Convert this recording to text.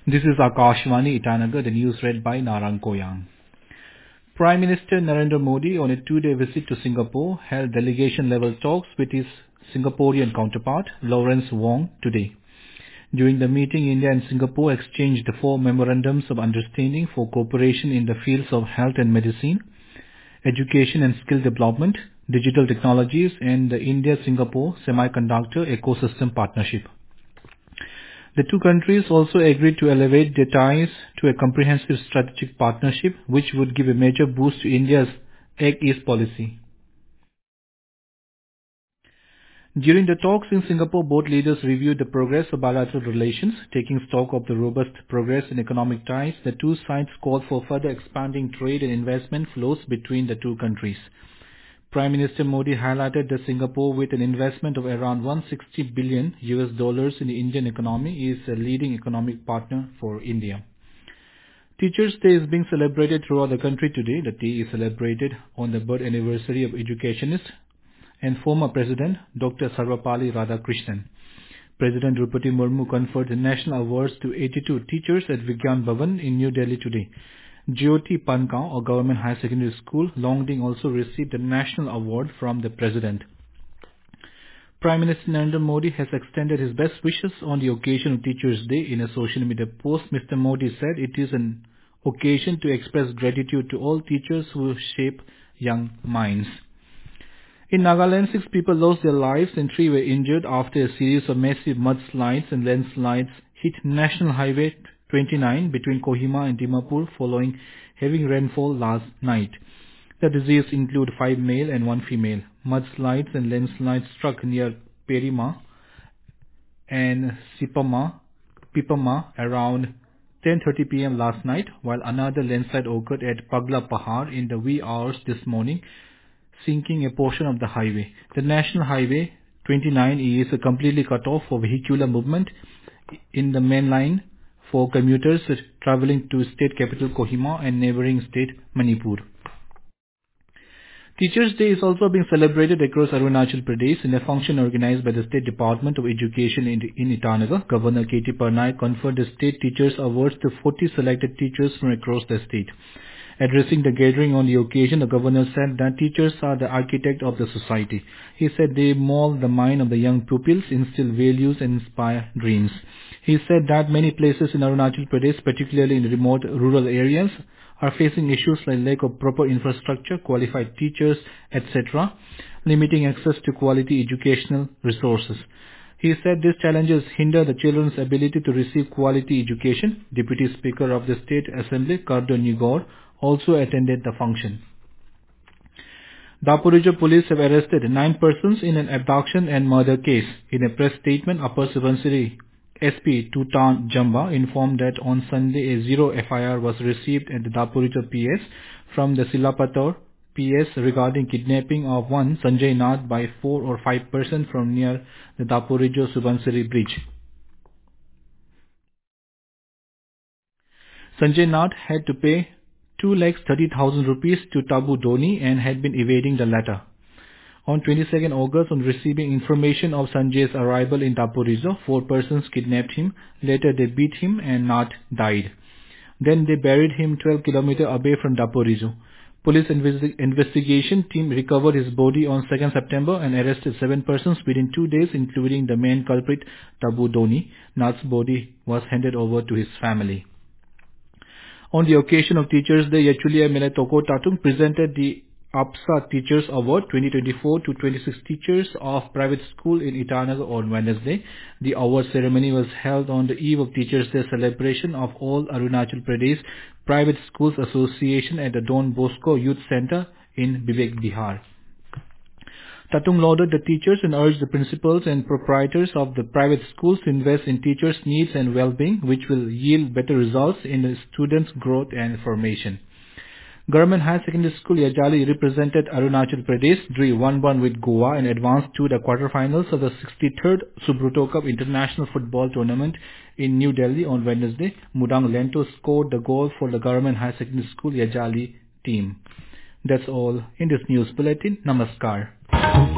This is Akashvani Itanagar, the news read by Narang Koyang. Prime Minister Narendra Modi, on a two-day visit to Singapore, held delegation-level talks with his Singaporean counterpart, Lawrence Wong, today. During the meeting, India and Singapore exchanged 4 memorandums of understanding for cooperation in the fields of health and medicine, education and skill development, digital technologies, and the India-Singapore Semiconductor Ecosystem Partnership. The two countries also agreed to elevate their ties to a comprehensive strategic partnership, which would give a major boost to India's Act East policy. During the talks in Singapore, both leaders reviewed the progress of bilateral relations. Taking stock of the robust progress in economic ties, the two sides called for further expanding trade and investment flows between the two countries. Prime Minister Modi highlighted that Singapore, with an investment of around $160 billion in the Indian economy, is a leading economic partner for India. Teachers' Day is being celebrated throughout the country today. The day is celebrated on the birth anniversary of educationist and former President Dr. Sarvepalli Radhakrishnan. President Draupadi Murmu conferred the national awards to 82 teachers at Vigyan Bhavan in New Delhi today. Jyoti Pankau, a government high secondary school, Longding, also received the national award from the President. Prime Minister Narendra Modi has extended his best wishes on the occasion of Teachers' Day. In a social media post, Mr. Modi said it is an occasion to express gratitude to all teachers who shape young minds. In Nagaland, 6 people lost their lives and 3 were injured after a series of massive mudslides and landslides hit National Highway 29 between Kohima and Dimapur following heavy rainfall last night. The deceased include 5 male and 1 female. Mudslides and landslides struck near Perima and Pipama around 10:30 p.m. last night, while another landslide occurred at Pagla Pahar in the wee hours this morning, sinking a portion of the highway. The National Highway 29 is completely cut off for vehicular movement in the main line for commuters traveling to state capital Kohima and neighboring state Manipur. Teachers' Day is also being celebrated across Arunachal Pradesh in a function organized by the State Department of Education in Itanagar. Governor K.T. Parnaik conferred the State Teachers Awards to 40 selected teachers from across the state. Addressing the gathering on the occasion, the governor said that teachers are the architect of the society. He said they mold the mind of the young pupils, instill values and inspire dreams. He said that many places in Arunachal Pradesh, particularly in remote rural areas, are facing issues like lack of proper infrastructure, qualified teachers, etc., limiting access to quality educational resources. He said these challenges hinder the children's ability to receive quality education. Deputy Speaker of the State Assembly, Kardo Nigor, also attended the function. Dapurijo police have arrested 9 persons in an abduction and murder case. In a press statement, Upper Subansiri SP Tutan Jamba informed that on Sunday a 0 FIR was received at the Dapurijo PS from the Silapator PS regarding kidnapping of one Sanjay Nath by 4 or 5 persons from near the Dapurijo Subansiri bridge. Sanjay Nath had to pay 2,30,000 rupees to Tabu Doni and had been evading the latter. On 22nd August, on receiving information of Sanjay's arrival in Dapurijo, 4 persons kidnapped him. Later they beat him and Nath died. Then they buried him 12 kilometers away from Dapurijo. Police investigation team recovered his body on 2nd September and arrested 7 persons within 2 days, including the main culprit Tabu Doni. Nath's body was handed over to his family. On the occasion of Teachers' Day, Yachulia Meletoko Tatung presented the APSA Teachers Award 2024 to 26 teachers of private school in Itanagar on Wednesday. The award ceremony was held on the eve of Teachers' Day celebration of all Arunachal Pradesh Private Schools Association at the Don Bosco Youth Center in Vivek Bihar. Tatung lauded the teachers and urged the principals and proprietors of the private schools to invest in teachers' needs and well-being, which will yield better results in the students' growth and formation. Government High Secondary School Yajali represented Arunachal Pradesh, drew 1-1 with Goa and advanced to the quarterfinals of the 63rd Subruto Cup International Football Tournament in New Delhi on Wednesday. Mudang Lento scored the goal for the Government High Secondary School Yajali team. That's all in this news bulletin. Namaskar.